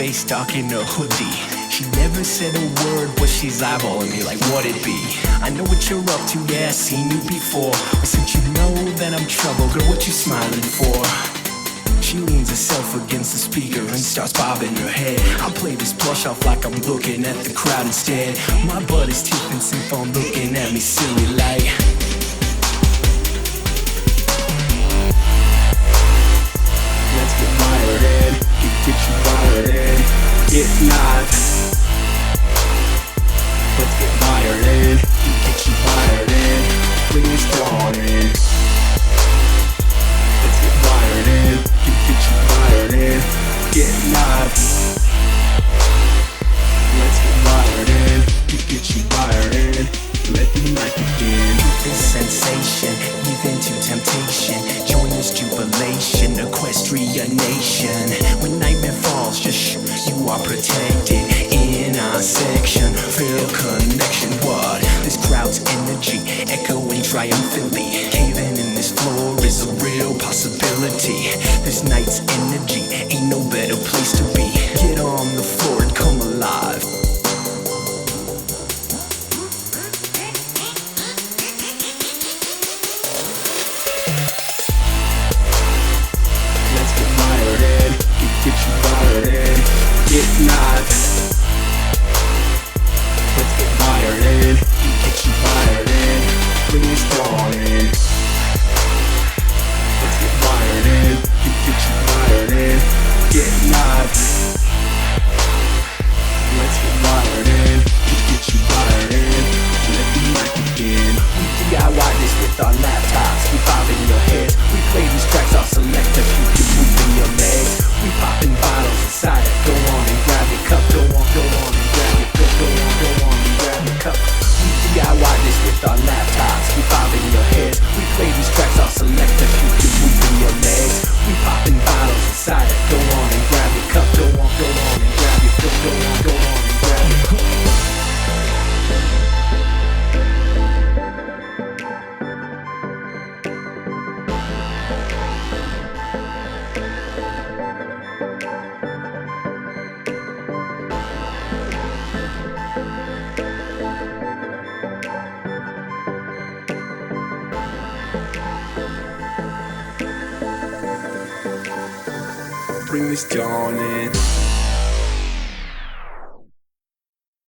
face dark in a hoodie. She never said a word, but she's eyeballing me like what it be. I know what you're up to, yeah, I've seen you before. But since you know that I'm trouble, girl, what you smiling for? She leans herself against the speaker and starts bobbing her head. I play this blush off like I'm looking at the crowd instead. My butt is tipping since I'm looking at me silly like. Let's get wired in, get you wired in, get live. Let's get wired in, get you wired in, bring this dawn in. Let's get wired in, get you wired in, get live. Let's get wired in, get you wired in, let the night begin. This sensation, even to temptation, join this jubilation, equestria nation. When nightmare falls, just you are protected in our section. Feel connection, what? This crowd's energy, echoing triumphantly. Caving in this floor is a real possibility. This night's energy, ain't no better place to be. Get on the floor and come alive. Let's get wired in, get you wired in, get live. Let's get wired in, get you wired in, bring this dawn in. Let's get wired in, get you wired in, get live. Let's get wired in, get you wired in, let the night begin. We DIY this with our laptops, we bob in your heads. We play these tracks off selective, you can move in your legs. We popping bottles inside it, go on and grab your cup. Go on and grab your cup, go on and grab your cup. We DIY this with our laptops, we bob in your heads. We play these tracks off selective, you can move in your legs. We popping bottles inside it, go on and grab your cup. Go on and grab your cup, go on and grab your cup. Bring this dawn in.